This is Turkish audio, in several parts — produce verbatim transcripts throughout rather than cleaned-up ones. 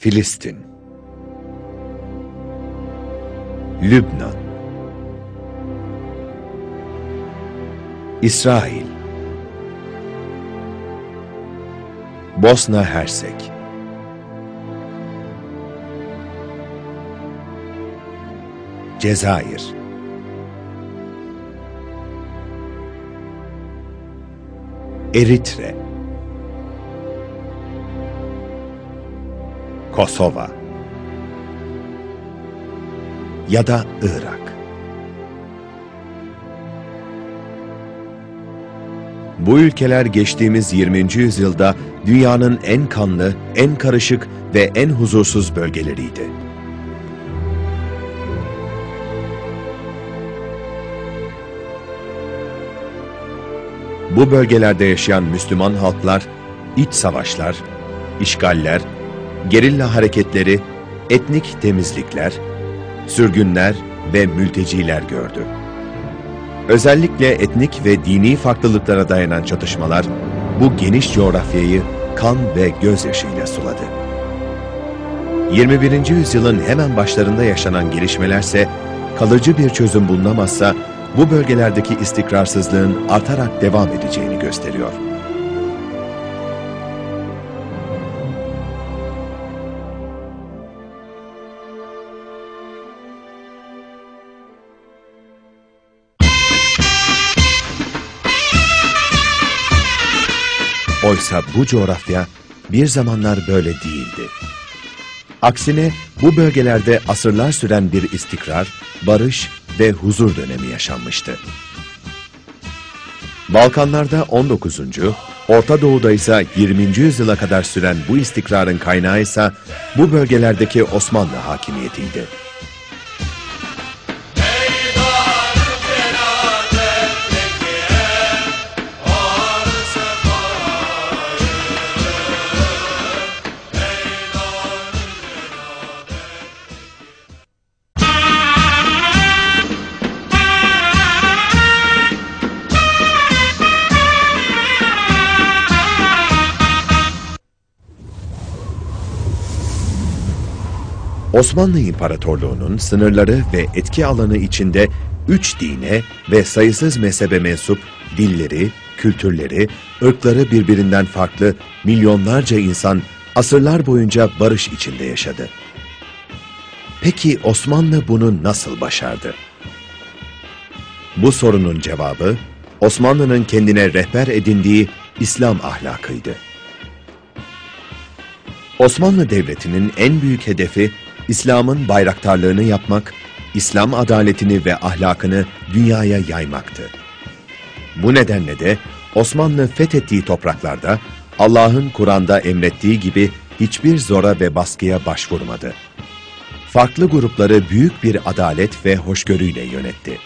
Filistin, Lübnan, İsrail, Bosna Hersek, Cezayir, Eritre, Kosova ya da Irak. Bu ülkeler geçtiğimiz yirminci yüzyılda dünyanın en kanlı, en karışık ve en huzursuz bölgeleriydi. Bu bölgelerde yaşayan Müslüman halklar, iç savaşlar, işgaller, gerilla hareketleri, etnik temizlikler, sürgünler ve mülteciler gördü. Özellikle etnik ve dini farklılıklara dayanan çatışmalar, bu geniş coğrafyayı kan ve gözyaşıyla suladı. yirmi birinci yüzyılın hemen başlarında yaşanan gelişmelerse, kalıcı bir çözüm bulunamazsa, bu bölgelerdeki istikrarsızlığın artarak devam edeceğini gösteriyor. Oysa bu coğrafya bir zamanlar böyle değildi. Aksine bu bölgelerde asırlar süren bir istikrar, barış ve huzur dönemi yaşanmıştı. Balkanlarda on dokuzuncu, Orta Doğu'da ise yirminci yüzyıla kadar süren bu istikrarın kaynağı ise bu bölgelerdeki Osmanlı hakimiyetiydi. Osmanlı İmparatorluğu'nun sınırları ve etki alanı içinde üç dine ve sayısız mezhebe mensup dilleri, kültürleri, ırkları birbirinden farklı milyonlarca insan asırlar boyunca barış içinde yaşadı. Peki Osmanlı bunu nasıl başardı? Bu sorunun cevabı, Osmanlı'nın kendine rehber edindiği İslam ahlakıydı. Osmanlı Devleti'nin en büyük hedefi, İslam'ın bayraktarlığını yapmak, İslam adaletini ve ahlakını dünyaya yaymaktı. Bu nedenle de Osmanlı fethettiği topraklarda Allah'ın Kur'an'da emrettiği gibi hiçbir zora ve baskıya başvurmadı. Farklı grupları büyük bir adalet ve hoşgörüyle yönetti.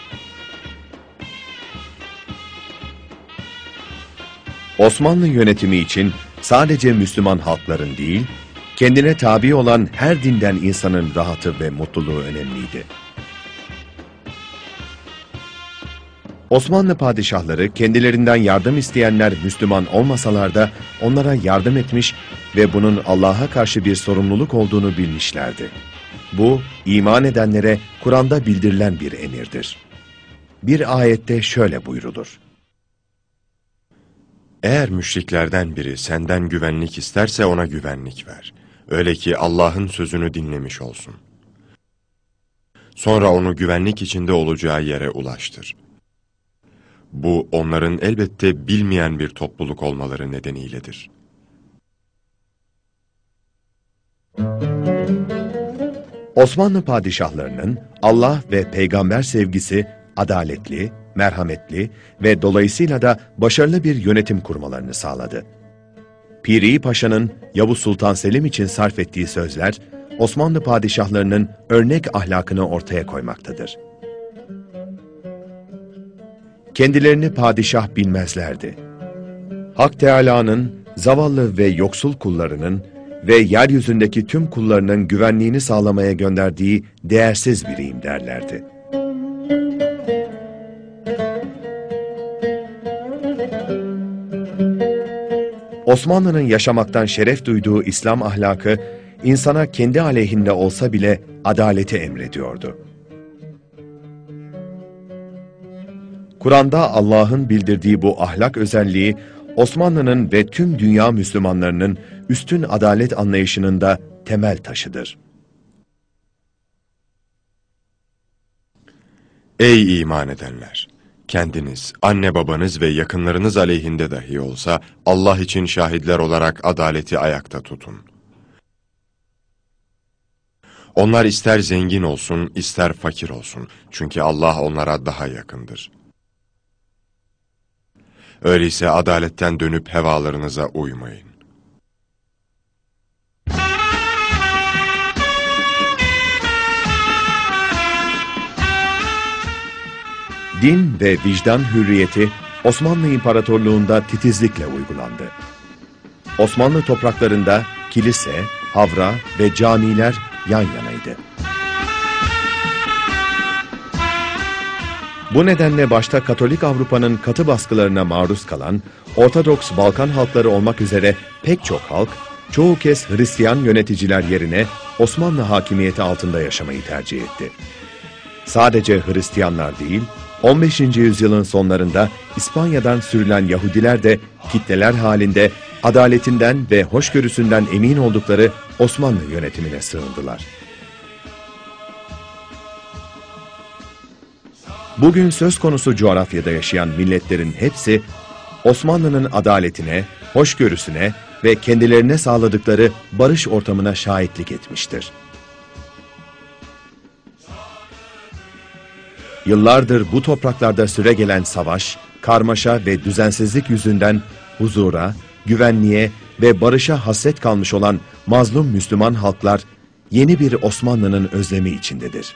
Osmanlı yönetimi için sadece Müslüman halkların değil, kendine tabi olan her dinden insanın rahatı ve mutluluğu önemliydi. Osmanlı padişahları kendilerinden yardım isteyenler Müslüman olmasalar da onlara yardım etmiş ve bunun Allah'a karşı bir sorumluluk olduğunu bilmişlerdi. Bu, iman edenlere Kur'an'da bildirilen bir emirdir. Bir ayette şöyle buyrulur: Eğer müşriklerden biri senden güvenlik isterse ona güvenlik ver. Öyle ki Allah'ın sözünü dinlemiş olsun. Sonra onu güvenlik içinde olacağı yere ulaştır. Bu onların elbette bilmeyen bir topluluk olmaları nedeniyledir. Osmanlı padişahlarının Allah ve peygamber sevgisi adaletli, merhametli ve dolayısıyla da başarılı bir yönetim kurmalarını sağladı. Piri Paşa'nın Yavuz Sultan Selim için sarf ettiği sözler, Osmanlı padişahlarının örnek ahlakını ortaya koymaktadır. Kendilerini padişah bilmezlerdi. Hak Teâlâ'nın zavallı ve yoksul kullarının ve yeryüzündeki tüm kullarının güvenliğini sağlamaya gönderdiği değersiz biriyim derlerdi. Osmanlı'nın yaşamaktan şeref duyduğu İslam ahlakı, insana kendi aleyhinde olsa bile adaleti emrediyordu. Kur'an'da Allah'ın bildirdiği bu ahlak özelliği, Osmanlı'nın ve tüm dünya Müslümanlarının üstün adalet anlayışının da temel taşıdır. Ey iman edenler! Kendiniz, anne babanız ve yakınlarınız aleyhinde dahi olsa Allah için şahitler olarak adaleti ayakta tutun. Onlar ister zengin olsun, ister fakir olsun. Çünkü Allah onlara daha yakındır. Öyleyse adaletten dönüp hevalarınıza uymayın. Din ve vicdan hürriyeti Osmanlı İmparatorluğu'nda titizlikle uygulandı. Osmanlı topraklarında kilise, havra ve camiler yan yanaydı. Bu nedenle başta Katolik Avrupa'nın katı baskılarına maruz kalan Ortodoks Balkan halkları olmak üzere pek çok halk, çoğu kez Hristiyan yöneticiler yerine Osmanlı hakimiyeti altında yaşamayı tercih etti. Sadece Hristiyanlar değil, on beşinci yüzyılın sonlarında İspanya'dan sürülen Yahudiler de kitleler halinde adaletinden ve hoşgörüsünden emin oldukları Osmanlı yönetimine sığındılar. Bugün söz konusu coğrafyada yaşayan milletlerin hepsi Osmanlı'nın adaletine, hoşgörüsüne ve kendilerine sağladıkları barış ortamına şahitlik etmiştir. Yıllardır bu topraklarda süregelen savaş, karmaşa ve düzensizlik yüzünden huzura, güvenliğe ve barışa hasret kalmış olan mazlum Müslüman halklar yeni bir Osmanlı'nın özlemi içindedir.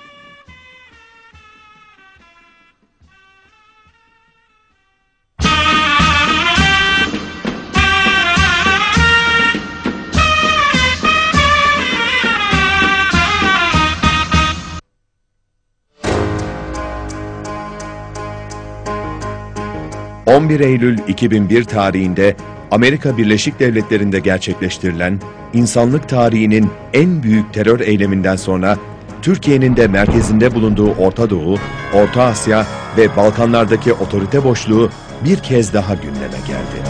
on bir Eylül iki bin bir tarihinde Amerika Birleşik Devletleri'nde gerçekleştirilen insanlık tarihinin en büyük terör eyleminden sonra Türkiye'nin de merkezinde bulunduğu Orta Doğu, Orta Asya ve Balkanlardaki otorite boşluğu bir kez daha gündeme geldi.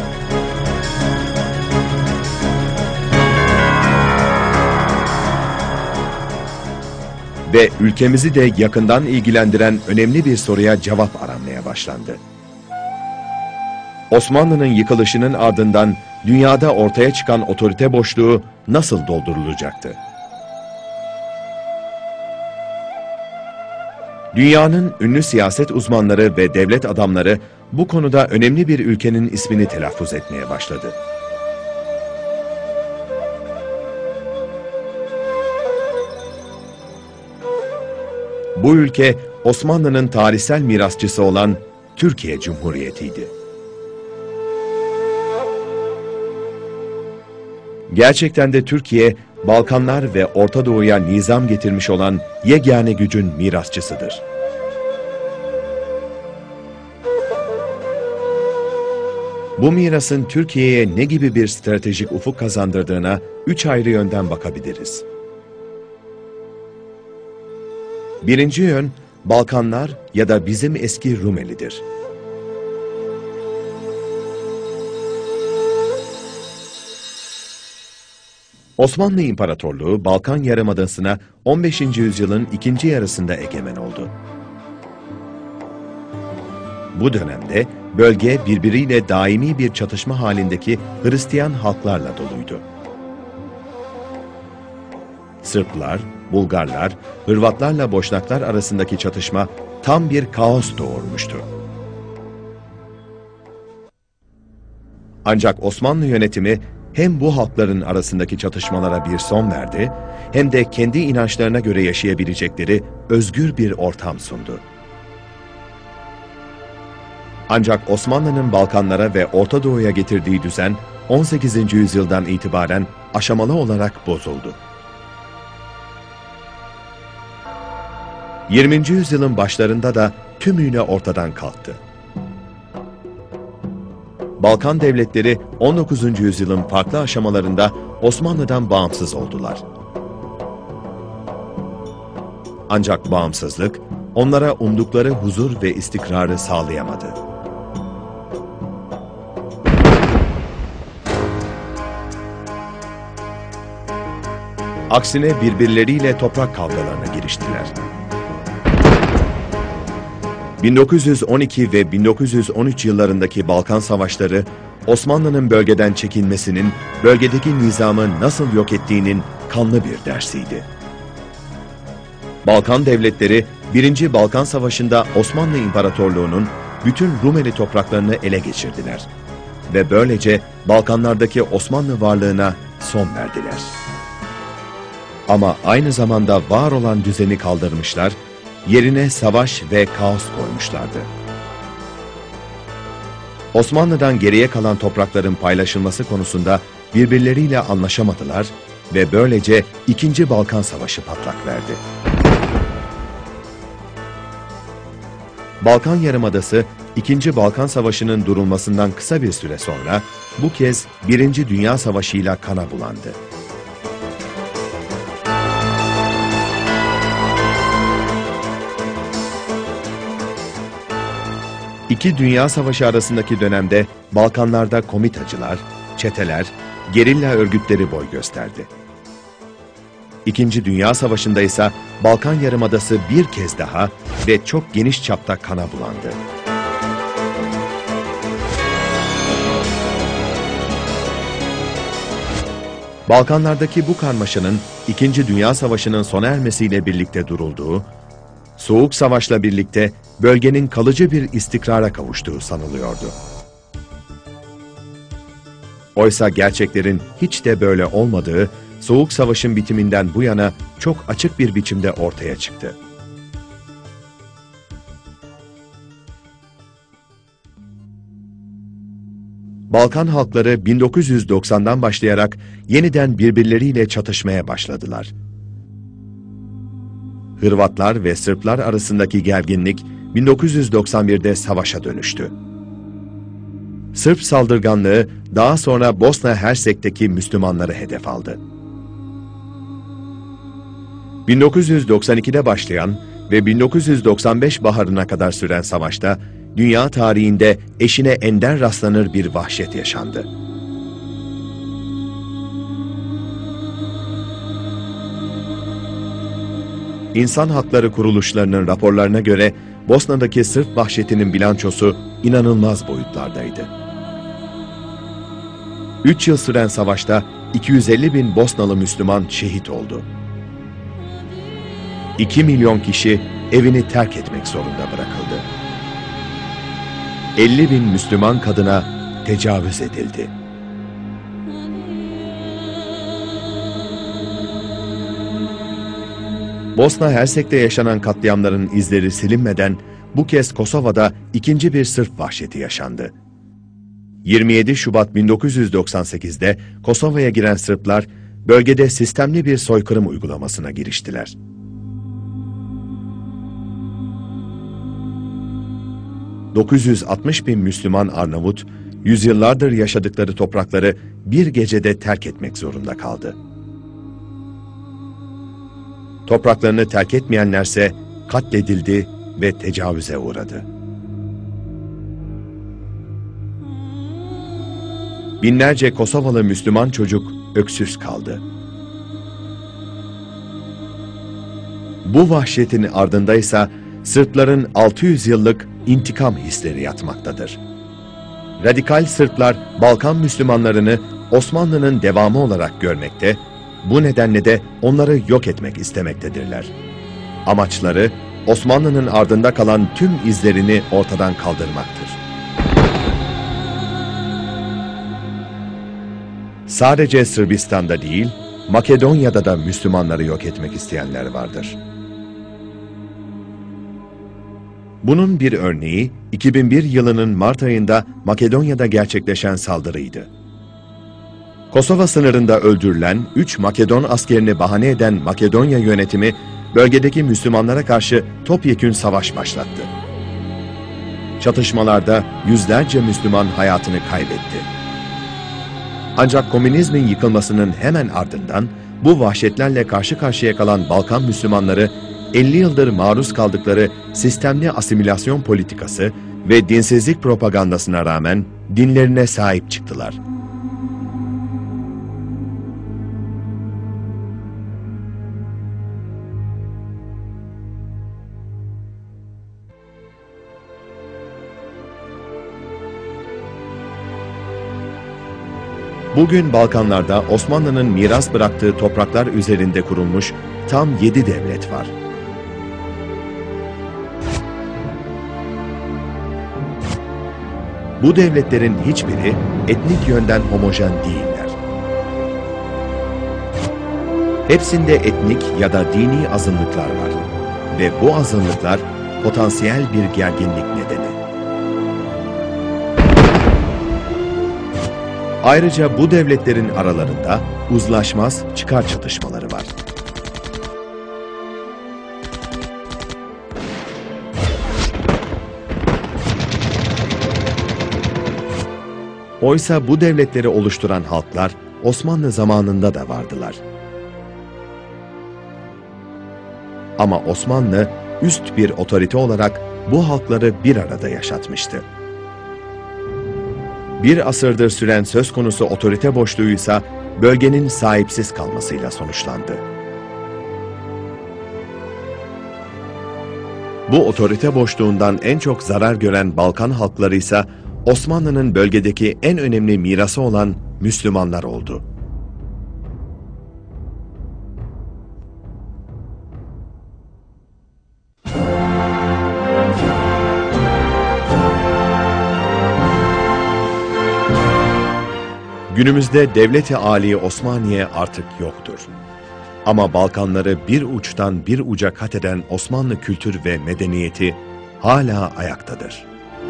Ve ülkemizi de yakından ilgilendiren önemli bir soruya cevap aranmaya başlandı. Osmanlı'nın yıkılışının ardından dünyada ortaya çıkan otorite boşluğu nasıl doldurulacaktı? Dünyanın ünlü siyaset uzmanları ve devlet adamları bu konuda önemli bir ülkenin ismini telaffuz etmeye başladı. Bu ülke Osmanlı'nın tarihsel mirasçısı olan Türkiye Cumhuriyeti'ydi. Gerçekten de Türkiye, Balkanlar ve Orta Doğu'ya nizam getirmiş olan yegane gücün mirasçısıdır. Bu mirasın Türkiye'ye ne gibi bir stratejik ufuk kazandırdığına üç ayrı yönden bakabiliriz. Birinci yön, Balkanlar ya da bizim eski Rumeli'dir. Osmanlı İmparatorluğu, Balkan Yarımadası'na on beşinci yüzyılın ikinci yarısında egemen oldu. Bu dönemde bölge birbiriyle daimi bir çatışma halindeki Hristiyan halklarla doluydu. Sırplar, Bulgarlar, Hırvatlarla Boşnaklar arasındaki çatışma tam bir kaos doğurmuştu. Ancak Osmanlı yönetimi hem bu halkların arasındaki çatışmalara bir son verdi, hem de kendi inançlarına göre yaşayabilecekleri özgür bir ortam sundu. Ancak Osmanlı'nın Balkanlara ve Orta Doğu'ya getirdiği düzen on sekizinci yüzyıldan itibaren aşamalı olarak bozuldu. yirminci yüzyılın başlarında da tümüyle ortadan kalktı. Balkan devletleri on dokuzuncu yüzyılın farklı aşamalarında Osmanlı'dan bağımsız oldular. Ancak bağımsızlık onlara umdukları huzur ve istikrarı sağlayamadı. Aksine birbirleriyle toprak kavgalarına giriştiler. bin dokuz yüz on iki ve bin dokuz yüz on üç yıllarındaki Balkan Savaşları, Osmanlı'nın bölgeden çekilmesinin, bölgedeki nizamı nasıl yok ettiğinin kanlı bir dersiydi. Balkan devletleri, birinci. Balkan Savaşı'nda Osmanlı İmparatorluğu'nun bütün Rumeli topraklarını ele geçirdiler ve böylece Balkanlardaki Osmanlı varlığına son verdiler. Ama aynı zamanda var olan düzeni kaldırmışlar, yerine savaş ve kaos koymuşlardı. Osmanlı'dan geriye kalan toprakların paylaşılması konusunda birbirleriyle anlaşamadılar ve böylece ikinci. Balkan Savaşı patlak verdi. Balkan Yarımadası, ikinci. Balkan Savaşı'nın durulmasından kısa bir süre sonra bu kez birinci. Dünya Savaşı'yla kana bulandı. İki Dünya Savaşı arasındaki dönemde Balkanlarda komitacılar, çeteler, gerilla örgütleri boy gösterdi. İkinci Dünya Savaşı'nda ise Balkan Yarımadası bir kez daha ve çok geniş çapta kana bulandı. Balkanlardaki bu karmaşanın İkinci Dünya Savaşı'nın sona ermesiyle birlikte durulduğu, Soğuk Savaş'la birlikte bölgenin kalıcı bir istikrara kavuştuğu sanılıyordu. Oysa gerçeklerin hiç de böyle olmadığı, Soğuk Savaş'ın bitiminden bu yana çok açık bir biçimde ortaya çıktı. Balkan halkları bin dokuz yüz doksandan başlayarak yeniden birbirleriyle çatışmaya başladılar. Hırvatlar ve Sırplar arasındaki gerginlik bin dokuz yüz doksan birde savaşa dönüştü. Sırp saldırganlığı daha sonra Bosna Hersek'teki Müslümanları hedef aldı. bin dokuz yüz doksan ikide başlayan ve bin dokuz yüz doksan beş baharına kadar süren savaşta dünya tarihinde eşine ender rastlanır bir vahşet yaşandı. İnsan hakları kuruluşlarının raporlarına göre Bosna'daki Sırp vahşetinin bilançosu inanılmaz boyutlardaydı. Üç yıl süren savaşta iki yüz elli bin Bosnalı Müslüman şehit oldu. İki milyon kişi evini terk etmek zorunda bırakıldı. elli bin Müslüman kadına tecavüz edildi. Bosna Hersek'te yaşanan katliamların izleri silinmeden bu kez Kosova'da ikinci bir Sırp vahşeti yaşandı. yirmi yedi Şubat bin dokuz yüz doksan sekizde Kosova'ya giren Sırplar bölgede sistemli bir soykırım uygulamasına giriştiler. dokuz yüz altmış bin Müslüman Arnavut, yüzyıllardır yaşadıkları toprakları bir gecede terk etmek zorunda kaldı. Topraklarını terk etmeyenlerse katledildi ve tecavüze uğradı. Binlerce Kosovalı Müslüman çocuk öksüz kaldı. Bu vahşetin ardındaysa Sırpların altı yüz yıllık intikam hisleri yatmaktadır. Radikal Sırplar Balkan Müslümanlarını Osmanlı'nın devamı olarak görmekte, bu nedenle de onları yok etmek istemektedirler. Amaçları Osmanlı'nın ardında kalan tüm izlerini ortadan kaldırmaktır. Sadece Sırbistan'da değil, Makedonya'da da Müslümanları yok etmek isteyenler vardır. Bunun bir örneği iki bin bir yılının Mart ayında Makedonya'da gerçekleşen saldırıydı. Kosova sınırında öldürülen üç Makedon askerini bahane eden Makedonya yönetimi bölgedeki Müslümanlara karşı topyekün savaş başlattı. Çatışmalarda yüzlerce Müslüman hayatını kaybetti. Ancak komünizmin yıkılmasının hemen ardından bu vahşetlerle karşı karşıya kalan Balkan Müslümanları elli yıldır maruz kaldıkları sistemli asimilasyon politikası ve dinsizlik propagandasına rağmen dinlerine sahip çıktılar. Bugün Balkanlarda Osmanlı'nın miras bıraktığı topraklar üzerinde kurulmuş tam yedi devlet var. Bu devletlerin hiçbiri etnik yönden homojen değiller. Hepsinde etnik ya da dini azınlıklar var ve bu azınlıklar potansiyel bir gerginlik nedeni. Ayrıca bu devletlerin aralarında uzlaşmaz çıkar çatışmaları var. Oysa bu devletleri oluşturan halklar Osmanlı zamanında da vardılar. Ama Osmanlı üst bir otorite olarak bu halkları bir arada yaşatmıştı. Bir asırdır süren söz konusu otorite boşluğuysa bölgenin sahipsiz kalmasıyla sonuçlandı. Bu otorite boşluğundan en çok zarar gören Balkan halkları ise Osmanlı'nın bölgedeki en önemli mirası olan Müslümanlar oldu. Günümüzde Devlet-i Âli Osmaniye artık yoktur. Ama Balkanları bir uçtan bir uca kat eden Osmanlı kültür ve medeniyeti hala ayaktadır.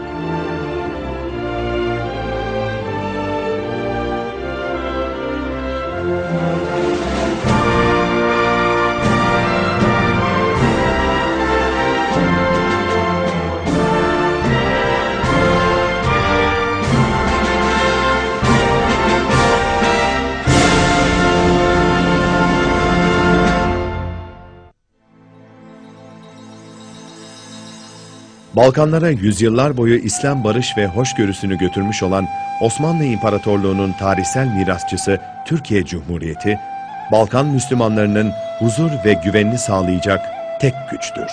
Balkanlara yüzyıllar boyu İslam barış ve hoşgörüsünü götürmüş olan Osmanlı İmparatorluğu'nun tarihsel mirasçısı Türkiye Cumhuriyeti, Balkan Müslümanlarının huzur ve güvenini sağlayacak tek güçtür.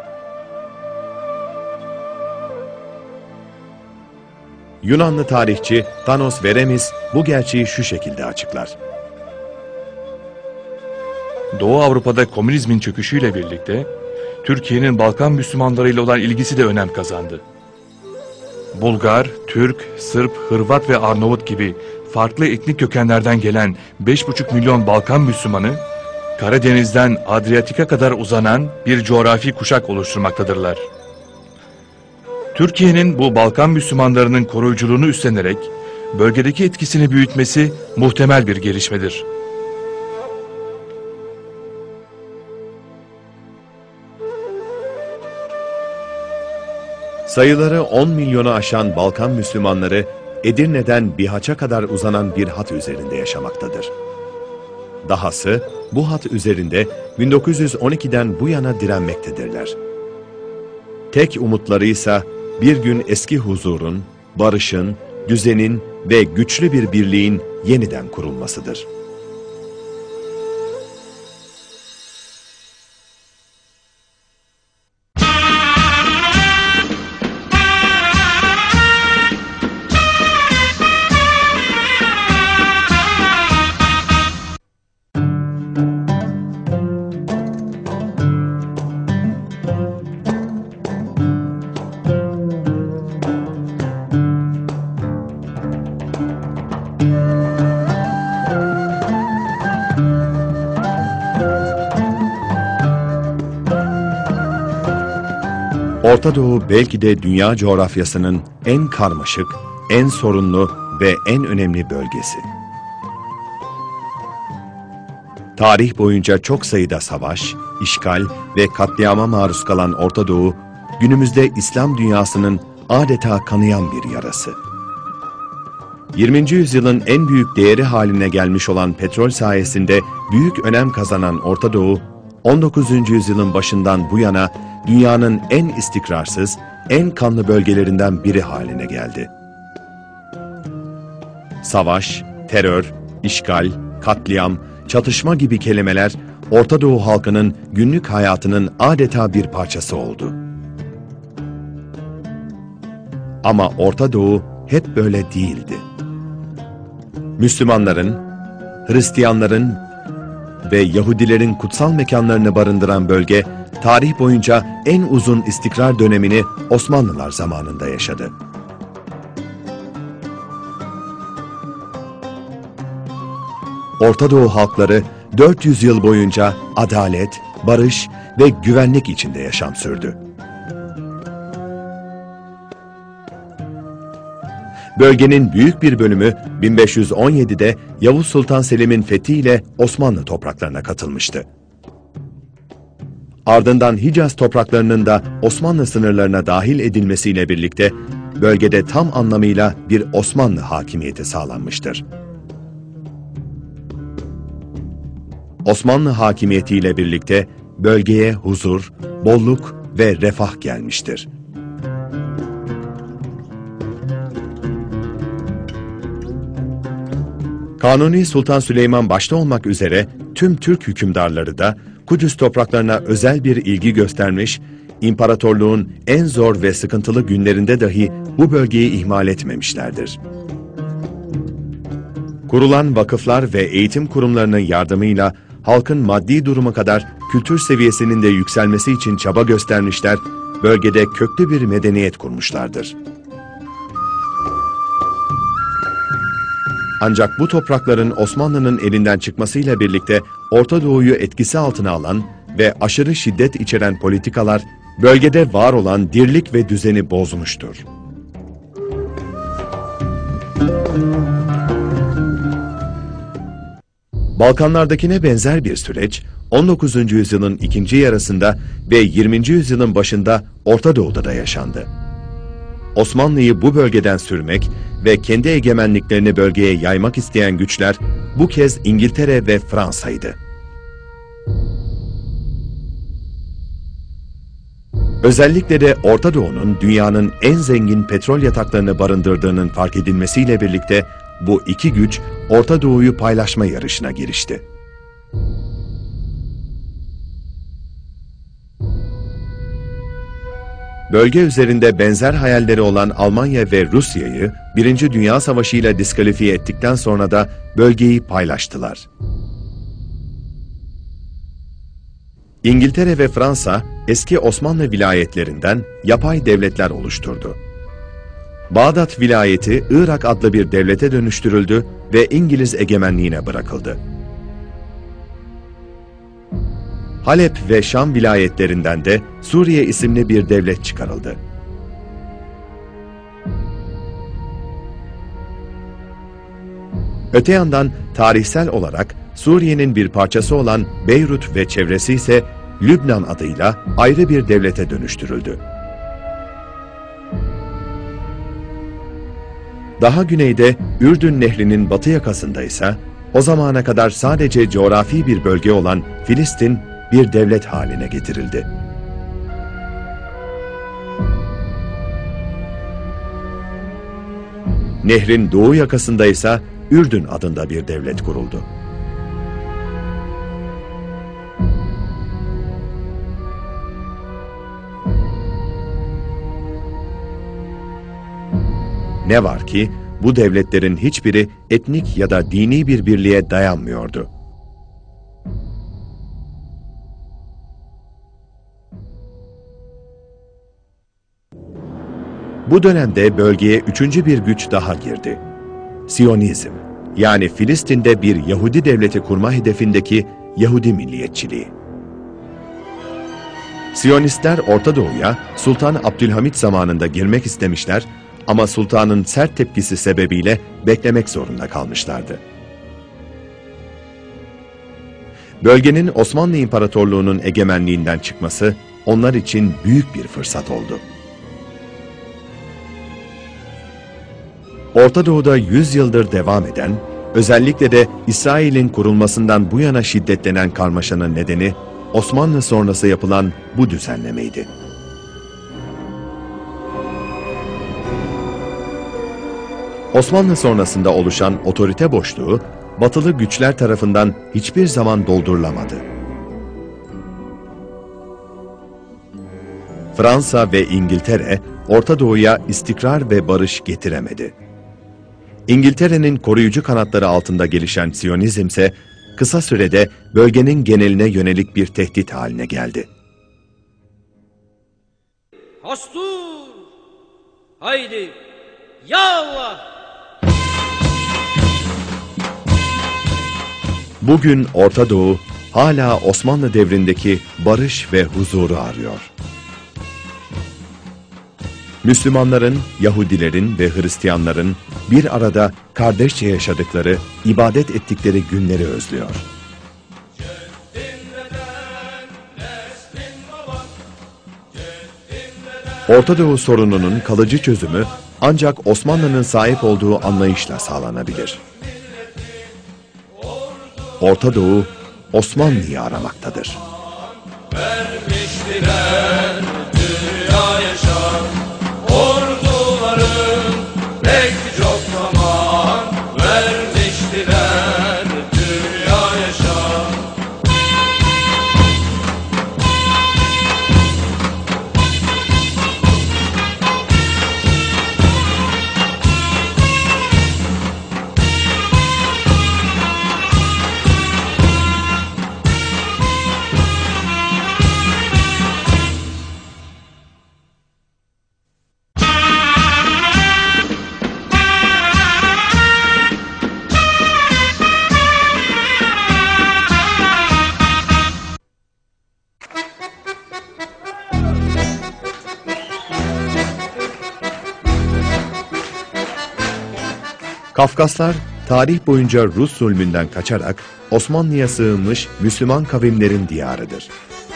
Yunanlı tarihçi Thanos Veremis bu gerçeği şu şekilde açıklar. Doğu Avrupa'da komünizmin çöküşüyle birlikte Türkiye'nin Balkan Müslümanlarıyla olan ilgisi de önem kazandı. Bulgar, Türk, Sırp, Hırvat ve Arnavut gibi farklı etnik kökenlerden gelen beş buçuk milyon Balkan Müslümanı, Karadeniz'den Adriyatik'e kadar uzanan bir coğrafi kuşak oluşturmaktadırlar. Türkiye'nin bu Balkan Müslümanlarının koruyuculuğunu üstlenerek bölgedeki etkisini büyütmesi muhtemel bir gelişmedir. Sayıları on milyonu aşan Balkan Müslümanları Edirne'den Bihaç'a kadar uzanan bir hat üzerinde yaşamaktadır. Dahası bu hat üzerinde bin dokuz yüz on ikiden bu yana direnmektedirler. Tek umutları ise bir gün eski huzurun, barışın, düzenin ve güçlü bir birliğin yeniden kurulmasıdır. Orta Doğu belki de dünya coğrafyasının en karmaşık, en sorunlu ve en önemli bölgesi. Tarih boyunca çok sayıda savaş, işgal ve katliama maruz kalan Orta Doğu, günümüzde İslam dünyasının adeta kanayan bir yarası. yirminci yüzyılın en büyük değeri haline gelmiş olan petrol sayesinde büyük önem kazanan Orta Doğu, on dokuzuncu yüzyılın başından bu yana dünyanın en istikrarsız, en kanlı bölgelerinden biri haline geldi. Savaş, terör, işgal, katliam, çatışma gibi kelimeler Orta Doğu halkının günlük hayatının adeta bir parçası oldu. Ama Orta Doğu hep böyle değildi. Müslümanların, Hristiyanların ve Yahudilerin kutsal mekanlarını barındıran bölge, tarih boyunca en uzun istikrar dönemini Osmanlılar zamanında yaşadı. Orta Doğu halkları dört yüz yıl boyunca adalet, barış ve güvenlik içinde yaşam sürdü. Bölgenin büyük bir bölümü bin beş yüz on yedi'de Yavuz Sultan Selim'in fethiyle Osmanlı topraklarına katılmıştı. Ardından Hicaz topraklarının da Osmanlı sınırlarına dahil edilmesiyle birlikte bölgede tam anlamıyla bir Osmanlı hakimiyeti sağlanmıştır. Osmanlı hakimiyetiyle birlikte bölgeye huzur, bolluk ve refah gelmiştir. Kanuni Sultan Süleyman başta olmak üzere tüm Türk hükümdarları da Kudüs topraklarına özel bir ilgi göstermiş, imparatorluğun en zor ve sıkıntılı günlerinde dahi bu bölgeyi ihmal etmemişlerdir. Kurulan vakıflar ve eğitim kurumlarının yardımıyla halkın maddi durumu kadar kültür seviyesinin de yükselmesi için çaba göstermişler, bölgede köklü bir medeniyet kurmuşlardır. Ancak bu toprakların Osmanlı'nın elinden çıkmasıyla birlikte Orta Doğu'yu etkisi altına alan ve aşırı şiddet içeren politikalar bölgede var olan dirlik ve düzeni bozmuştur. Balkanlardakine benzer bir süreç on dokuzuncu yüzyılın ikinci yarısında ve yirminci yüzyılın başında Orta Doğu'da da yaşandı. Osmanlı'yı bu bölgeden sürmek ve kendi egemenliklerini bölgeye yaymak isteyen güçler bu kez İngiltere ve Fransa'ydı. Özellikle de Orta Doğu'nun dünyanın en zengin petrol yataklarını barındırdığının fark edilmesiyle birlikte bu iki güç Orta Doğu'yu paylaşma yarışına girişti. Bölge üzerinde benzer hayalleri olan Almanya ve Rusya'yı Birinci Dünya Savaşı ile diskalifiye ettikten sonra da bölgeyi paylaştılar. İngiltere ve Fransa eski Osmanlı vilayetlerinden yapay devletler oluşturdu. Bağdat vilayeti Irak adlı bir devlete dönüştürüldü ve İngiliz egemenliğine bırakıldı. Halep ve Şam vilayetlerinden de Suriye isimli bir devlet çıkarıldı. Öte yandan tarihsel olarak Suriye'nin bir parçası olan Beyrut ve çevresi ise Lübnan adıyla ayrı bir devlete dönüştürüldü. Daha güneyde Ürdün Nehri'nin batı yakasında ise o zamana kadar sadece coğrafi bir bölge olan Filistin bir devlet haline getirildi. Nehrin doğu yakasında ise Ürdün adında bir devlet kuruldu. Ne var ki bu devletlerin hiçbiri etnik ya da dini bir birliğe dayanmıyordu. Bu dönemde bölgeye üçüncü bir güç daha girdi. Siyonizm, yani Filistin'de bir Yahudi devleti kurma hedefindeki Yahudi milliyetçiliği. Siyonistler Orta Doğu'ya Sultan Abdülhamit zamanında girmek istemişler ama sultanın sert tepkisi sebebiyle beklemek zorunda kalmışlardı. Bölgenin Osmanlı İmparatorluğu'nun egemenliğinden çıkması onlar için büyük bir fırsat oldu. Orta Doğu'da yüz yıldır devam eden, özellikle de İsrail'in kurulmasından bu yana şiddetlenen karmaşanın nedeni, Osmanlı sonrası yapılan bu düzenlemeydi. Osmanlı sonrasında oluşan otorite boşluğu, batılı güçler tarafından hiçbir zaman doldurulamadı. Fransa ve İngiltere, Orta Doğu'ya istikrar ve barış getiremedi. İngiltere'nin koruyucu kanatları altında gelişen Siyonizm ise kısa sürede bölgenin geneline yönelik bir tehdit haline geldi. Hastur! Haydi! Ya Allah! Bugün Orta Doğu hala Osmanlı devrindeki barış ve huzuru arıyor. Müslümanların, Yahudilerin ve Hristiyanların bir arada kardeşçe yaşadıkları, ibadet ettikleri günleri özlüyor. Orta Doğu sorununun kalıcı çözümü ancak Osmanlı'nın sahip olduğu anlayışla sağlanabilir. Orta Doğu, Osmanlı'yı aramaktadır. Vermiştiler dünya yaşar, orduların pek çok zaman vermiştiler dünya yaşar. Kafkaslar, tarih boyunca Rus zulmünden kaçarak Osmanlı'ya sığınmış Müslüman kavimlerin diyarıdır.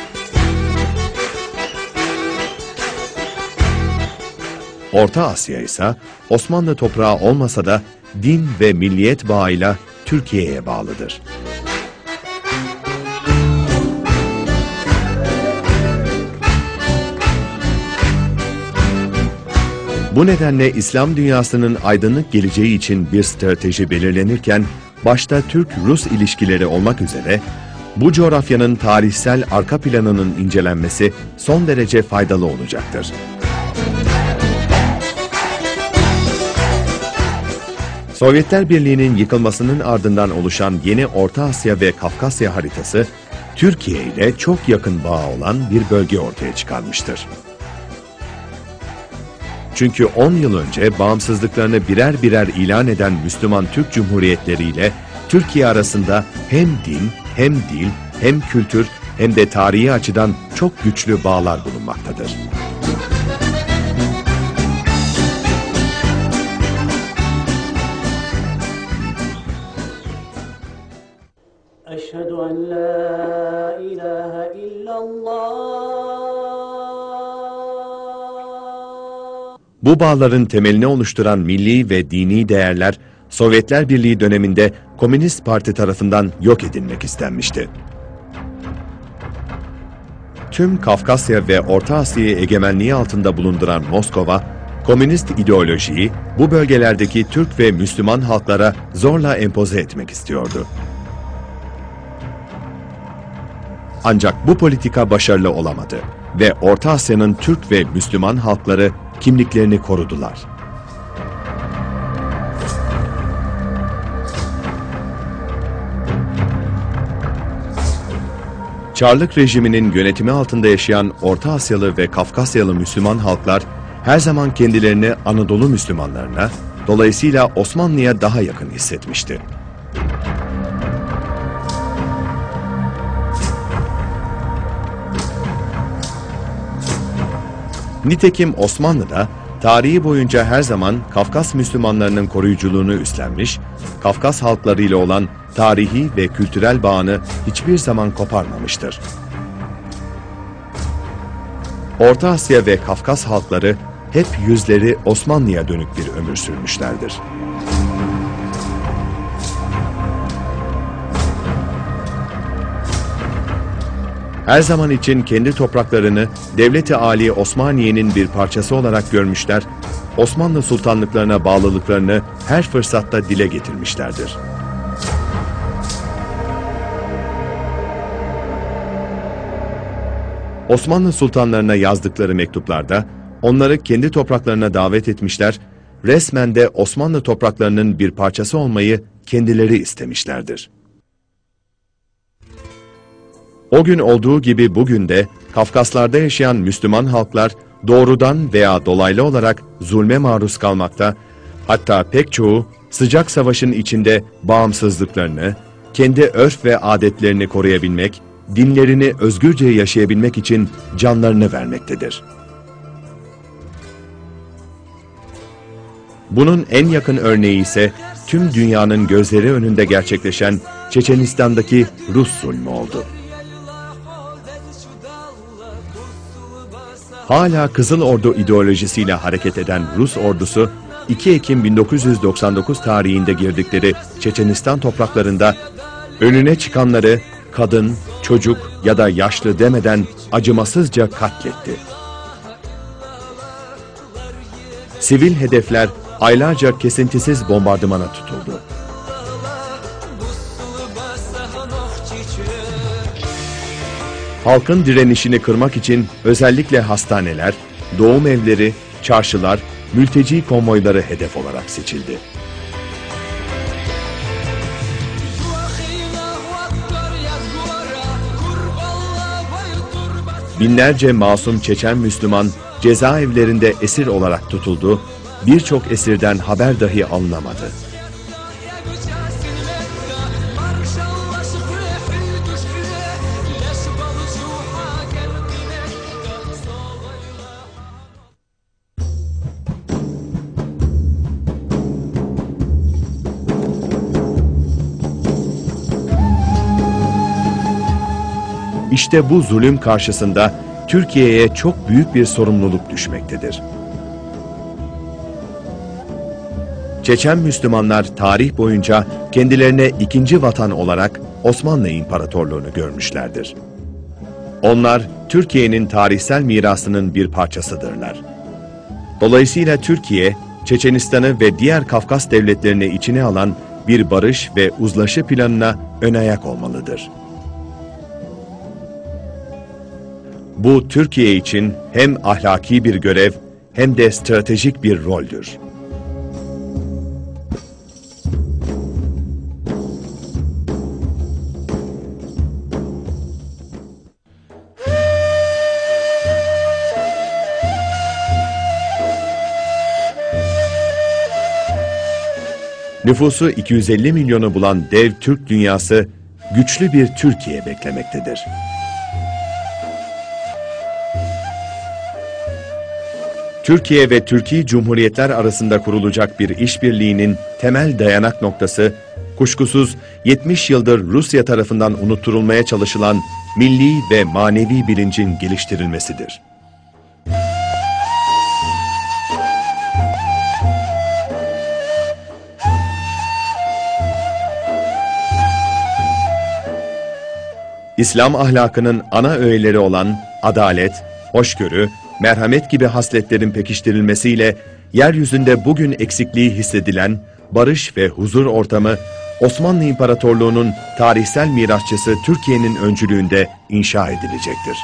Orta Asya ise Osmanlı toprağı olmasa da din ve milliyet bağıyla Türkiye'ye bağlıdır. Bu nedenle İslam dünyasının aydınlık geleceği için bir strateji belirlenirken, başta Türk-Rus ilişkileri olmak üzere, bu coğrafyanın tarihsel arka planının incelenmesi son derece faydalı olacaktır. Sovyetler Birliği'nin yıkılmasının ardından oluşan yeni Orta Asya ve Kafkasya haritası, Türkiye ile çok yakın bağı olan bir bölge ortaya çıkarmıştır. Çünkü on yıl önce bağımsızlıklarını birer birer ilan eden Müslüman Türk Cumhuriyetleri ile Türkiye arasında hem din, hem dil, hem kültür, hem de tarihi açıdan çok güçlü bağlar bulunmaktadır. Eşhedü en la ilahe illallah. Bu bağların temelini oluşturan milli ve dini değerler, Sovyetler Birliği döneminde Komünist Parti tarafından yok edilmek istenmişti. Tüm Kafkasya ve Orta Asya'yı egemenliği altında bulunduran Moskova, komünist ideolojiyi bu bölgelerdeki Türk ve Müslüman halklara zorla empoze etmek istiyordu. Ancak bu politika başarılı olamadı ve Orta Asya'nın Türk ve Müslüman halkları kimliklerini korudular. Çarlık rejiminin yönetimi altında yaşayan Orta Asyalı ve Kafkasyalı Müslüman halklar her zaman kendilerini Anadolu Müslümanlarına, dolayısıyla Osmanlı'ya daha yakın hissetmişti. Nitekim Osmanlı da tarihi boyunca her zaman Kafkas Müslümanlarının koruyuculuğunu üstlenmiş, Kafkas halkları ile olan tarihi ve kültürel bağını hiçbir zaman koparmamıştır. Orta Asya ve Kafkas halkları hep yüzleri Osmanlı'ya dönük bir ömür sürmüşlerdir. Her zaman için kendi topraklarını Devlet-i Âli Osmaniye'nin bir parçası olarak görmüşler, Osmanlı sultanlıklarına bağlılıklarını her fırsatta dile getirmişlerdir. Osmanlı sultanlarına yazdıkları mektuplarda onları kendi topraklarına davet etmişler, resmen de Osmanlı topraklarının bir parçası olmayı kendileri istemişlerdir. O gün olduğu gibi bugün de Kafkaslarda yaşayan Müslüman halklar doğrudan veya dolaylı olarak zulme maruz kalmakta, hatta pek çoğu sıcak savaşın içinde bağımsızlıklarını, kendi örf ve adetlerini koruyabilmek, dinlerini özgürce yaşayabilmek için canlarını vermektedir. Bunun en yakın örneği ise tüm dünyanın gözleri önünde gerçekleşen Çeçenistan'daki Rus zulmü oldu. Hala Kızıl Ordu ideolojisiyle hareket eden Rus ordusu, iki Ekim bin dokuz yüz doksan dokuz tarihinde girdikleri Çeçenistan topraklarında önüne çıkanları kadın, çocuk ya da yaşlı demeden acımasızca katletti. Sivil hedefler aylarca kesintisiz bombardımana tutuldu. Halkın direnişini kırmak için özellikle hastaneler, doğum evleri, çarşılar, mülteci konvoyları hedef olarak seçildi. Binlerce masum Çeçen Müslüman cezaevlerinde esir olarak tutuldu, birçok esirden haber dahi alınamadı. İşte bu zulüm karşısında Türkiye'ye çok büyük bir sorumluluk düşmektedir. Çeçen Müslümanlar tarih boyunca kendilerine ikinci vatan olarak Osmanlı İmparatorluğunu görmüşlerdir. Onlar Türkiye'nin tarihsel mirasının bir parçasıdırlar. Dolayısıyla Türkiye, Çeçenistan'ı ve diğer Kafkas devletlerini içine alan bir barış ve uzlaşı planına ön ayak olmalıdır. Bu Türkiye için hem ahlaki bir görev hem de stratejik bir roldür. Nüfusu iki yüz elli milyonu bulan dev Türk dünyası güçlü bir Türkiye beklemektedir. Türkiye ve Türkiye Cumhuriyetler arasında kurulacak bir işbirliğinin temel dayanak noktası, kuşkusuz yetmiş yıldır Rusya tarafından unutturulmaya çalışılan milli ve manevi bilincin geliştirilmesidir. İslam ahlakının ana öğeleri olan adalet, hoşgörü, merhamet gibi hasletlerin pekiştirilmesiyle yeryüzünde bugün eksikliği hissedilen barış ve huzur ortamı Osmanlı İmparatorluğu'nun tarihsel mirasçısı Türkiye'nin öncülüğünde inşa edilecektir.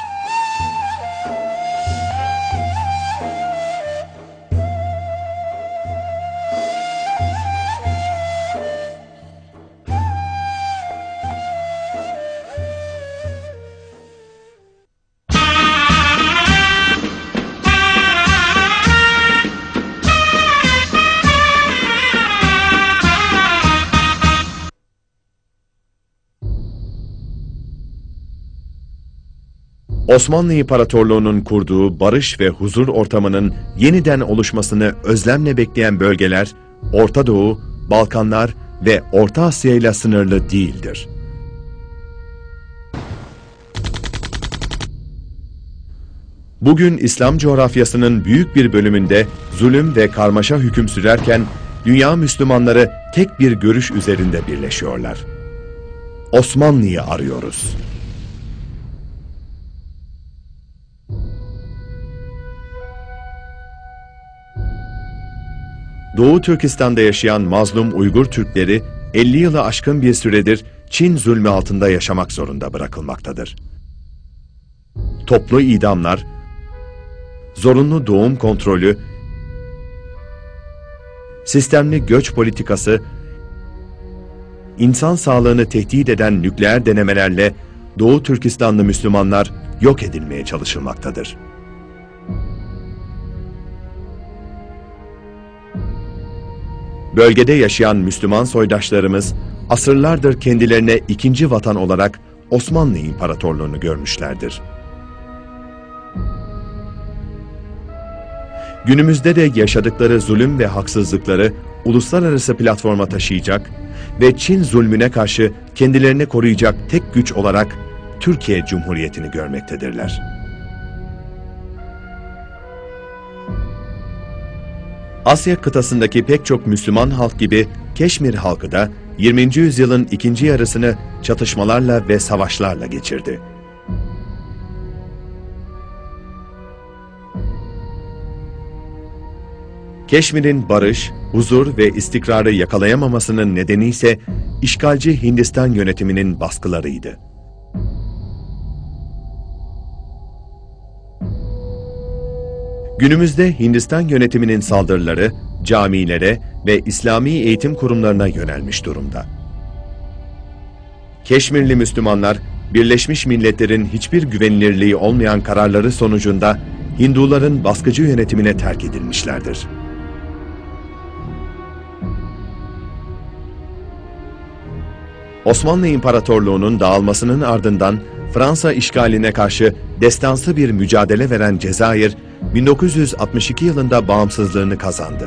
Osmanlı İmparatorluğu'nun kurduğu barış ve huzur ortamının yeniden oluşmasını özlemle bekleyen bölgeler, Orta Doğu, Balkanlar ve Orta Asya ile sınırlı değildir. Bugün İslam coğrafyasının büyük bir bölümünde zulüm ve karmaşa hüküm sürerken, dünya Müslümanları tek bir görüş üzerinde birleşiyorlar. Osmanlı'yı arıyoruz. Doğu Türkistan'da yaşayan mazlum Uygur Türkleri elli yılı aşkın bir süredir Çin zulmü altında yaşamak zorunda bırakılmaktadır. Toplu idamlar, zorunlu doğum kontrolü, sistemli göç politikası, insan sağlığını tehdit eden nükleer denemelerle Doğu Türkistanlı Müslümanlar yok edilmeye çalışılmaktadır. Bölgede yaşayan Müslüman soydaşlarımız asırlardır kendilerine ikinci vatan olarak Osmanlı İmparatorluğunu görmüşlerdir. Günümüzde de yaşadıkları zulüm ve haksızlıkları uluslararası platforma taşıyacak ve Çin zulmüne karşı kendilerini koruyacak tek güç olarak Türkiye Cumhuriyeti'ni görmektedirler. Asya kıtasındaki pek çok Müslüman halk gibi Keşmir halkı da yirminci yüzyılın ikinci yarısını çatışmalarla ve savaşlarla geçirdi. Keşmir'in barış, huzur ve istikrarı yakalayamamasının nedeni ise işgalci Hindistan yönetiminin baskılarıydı. Günümüzde Hindistan yönetiminin saldırıları camilere ve İslami eğitim kurumlarına yönelmiş durumda. Keşmirli Müslümanlar, Birleşmiş Milletler'in hiçbir güvenilirliği olmayan kararları sonucunda Hinduların baskıcı yönetimine terk edilmişlerdir. Osmanlı İmparatorluğu'nun dağılmasının ardından Fransa işgaline karşı destansı bir mücadele veren Cezayir, bin dokuz yüz altmış iki yılında bağımsızlığını kazandı.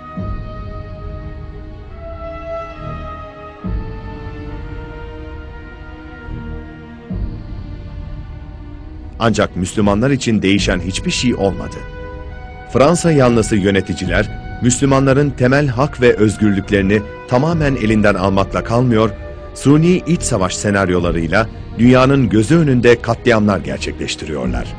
Ancak Müslümanlar için değişen hiçbir şey olmadı. Fransa yanlısı yöneticiler, Müslümanların temel hak ve özgürlüklerini tamamen elinden almakla kalmıyor, suni iç savaş senaryolarıyla dünyanın gözü önünde katliamlar gerçekleştiriyorlar.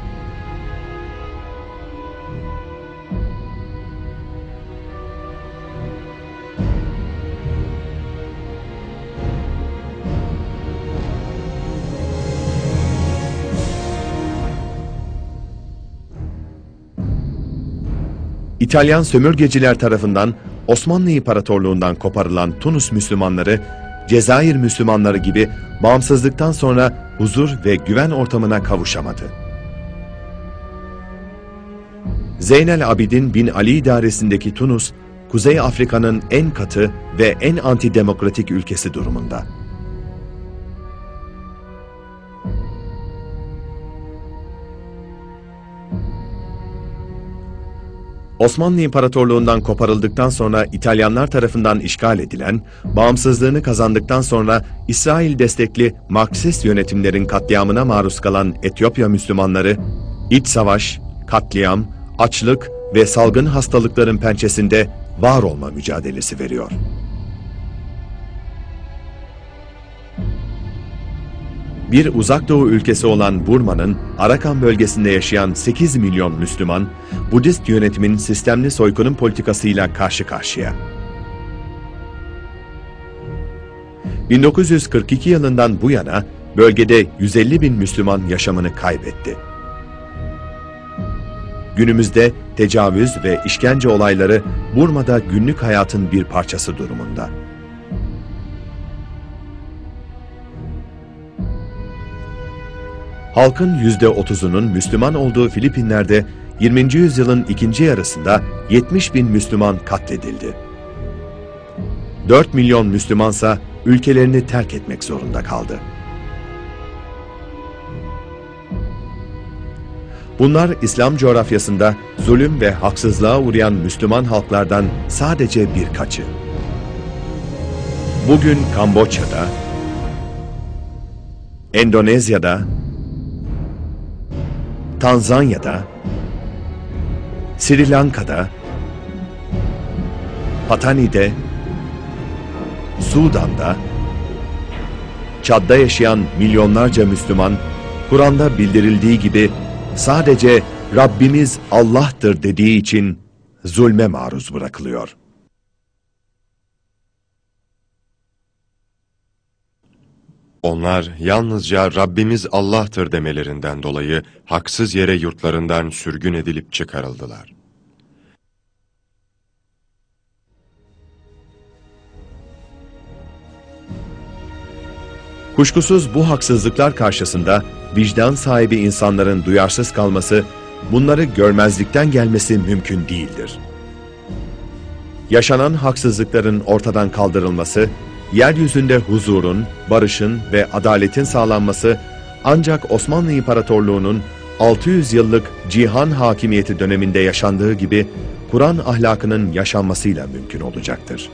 İtalyan sömürgeciler tarafından Osmanlı İmparatorluğundan koparılan Tunus Müslümanları, Cezayir Müslümanları gibi bağımsızlıktan sonra huzur ve güven ortamına kavuşamadı. Zeynel Abidin bin Ali idaresindeki Tunus, Kuzey Afrika'nın en katı ve en antidemokratik ülkesi durumunda. Osmanlı İmparatorluğundan koparıldıktan sonra İtalyanlar tarafından işgal edilen, bağımsızlığını kazandıktan sonra İsrail destekli Marksist yönetimlerin katliamına maruz kalan Etiyopya Müslümanları, iç savaş, katliam, açlık ve salgın hastalıkların pençesinde var olma mücadelesi veriyor. Bir uzak doğu ülkesi olan Burma'nın Arakan bölgesinde yaşayan sekiz milyon Müslüman, Budist yönetimin sistemli soykırım politikasıyla karşı karşıya. bin dokuz yüz kırk iki yılından bu yana bölgede yüz elli bin Müslüman yaşamını kaybetti. Günümüzde tecavüz ve işkence olayları Burma'da günlük hayatın bir parçası durumunda. Halkın yüzde otuzunun Müslüman olduğu Filipinler'de yirminci yüzyılın ikinci yarısında yetmiş bin Müslüman katledildi. dört milyon Müslümansa ülkelerini terk etmek zorunda kaldı. Bunlar İslam coğrafyasında zulüm ve haksızlığa uğrayan Müslüman halklardan sadece birkaçı. Bugün Kamboçya'da, Endonezya'da, Tanzanya'da, Sri Lanka'da, Patani'de, Sudan'da, Çad'da yaşayan milyonlarca Müslüman, Kur'an'da bildirildiği gibi sadece Rabbimiz Allah'tır dediği için zulme maruz bırakılıyor. Onlar yalnızca Rabbimiz Allah'tır demelerinden dolayı haksız yere yurtlarından sürgün edilip çıkarıldılar. Kuşkusuz bu haksızlıklar karşısında vicdan sahibi insanların duyarsız kalması, bunları görmezlikten gelmesi mümkün değildir. Yaşanan haksızlıkların ortadan kaldırılması, yeryüzünde huzurun, barışın ve adaletin sağlanması ancak Osmanlı İmparatorluğu'nun altı yüz yıllık cihan hakimiyeti döneminde yaşandığı gibi Kur'an ahlakının yaşanmasıyla mümkün olacaktır.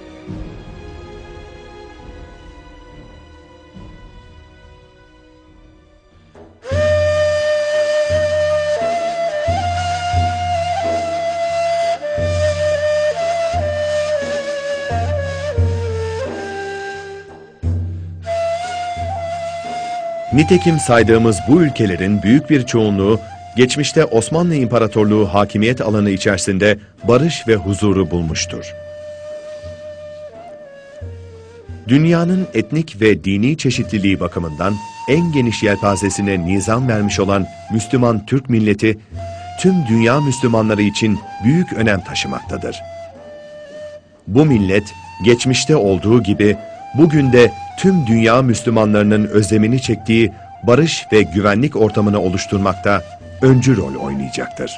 Nitekim saydığımız bu ülkelerin büyük bir çoğunluğu, geçmişte Osmanlı İmparatorluğu hakimiyet alanı içerisinde barış ve huzuru bulmuştur. Dünyanın etnik ve dini çeşitliliği bakımından en geniş yelpazesine nizam vermiş olan Müslüman Türk milleti, tüm dünya Müslümanları için büyük önem taşımaktadır. Bu millet, geçmişte olduğu gibi, bugün de tüm dünya Müslümanlarının özlemini çektiği barış ve güvenlik ortamını oluşturmakta öncü rol oynayacaktır.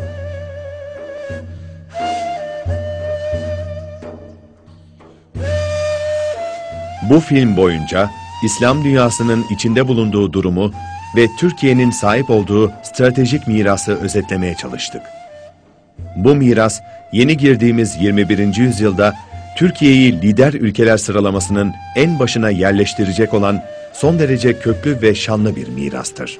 Bu film boyunca İslam dünyasının içinde bulunduğu durumu ve Türkiye'nin sahip olduğu stratejik mirası özetlemeye çalıştık. Bu miras, yeni girdiğimiz yirmi birinci yüzyılda Türkiye'yi lider ülkeler sıralamasının en başına yerleştirecek olan son derece köklü ve şanlı bir mirastır.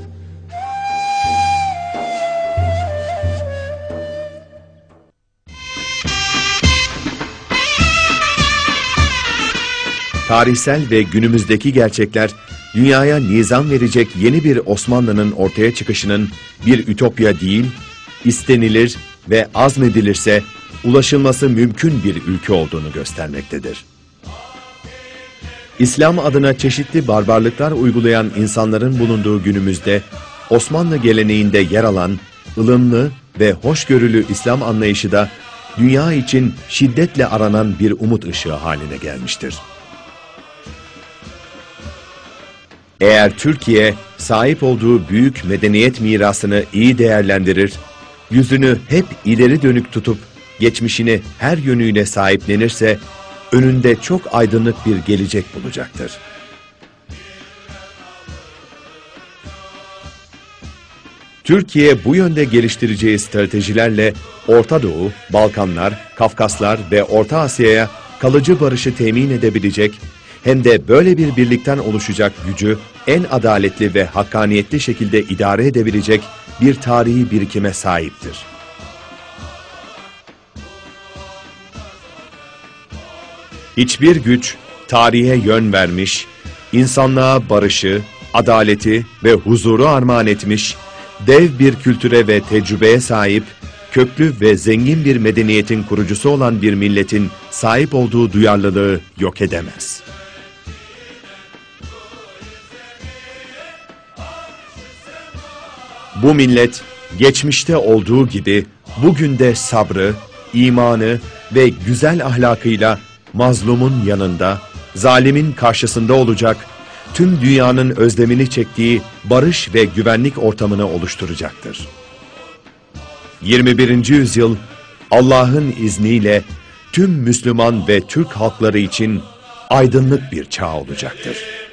Tarihsel ve günümüzdeki gerçekler, dünyaya nizam verecek yeni bir Osmanlı'nın ortaya çıkışının bir ütopya değil, istenilir ve azmedilirse ulaşılması mümkün bir ülke olduğunu göstermektedir. İslam adına çeşitli barbarlıklar uygulayan insanların bulunduğu günümüzde, Osmanlı geleneğinde yer alan, ılımlı ve hoşgörülü İslam anlayışı da, dünya için şiddetle aranan bir umut ışığı haline gelmiştir. Eğer Türkiye, sahip olduğu büyük medeniyet mirasını iyi değerlendirir, yüzünü hep ileri dönük tutup, geçmişini her yönüyle sahiplenirse, önünde çok aydınlık bir gelecek bulacaktır. Türkiye bu yönde geliştireceği stratejilerle Orta Doğu, Balkanlar, Kafkaslar ve Orta Asya'ya kalıcı barışı temin edebilecek, hem de böyle bir birlikten oluşacak gücü en adaletli ve hakkaniyetli şekilde idare edebilecek bir tarihi birikime sahiptir. Hiçbir güç tarihe yön vermiş, insanlığa barışı, adaleti ve huzuru armağan etmiş, dev bir kültüre ve tecrübeye sahip, köklü ve zengin bir medeniyetin kurucusu olan bir milletin sahip olduğu duyarlılığı yok edemez. Bu millet, geçmişte olduğu gibi bugün de sabrı, imanı ve güzel ahlakıyla mazlumun yanında, zalimin karşısında olacak, tüm dünyanın özlemini çektiği barış ve güvenlik ortamını oluşturacaktır. yirmi birinci yüzyıl, Allah'ın izniyle tüm Müslüman ve Türk halkları için aydınlık bir çağ olacaktır.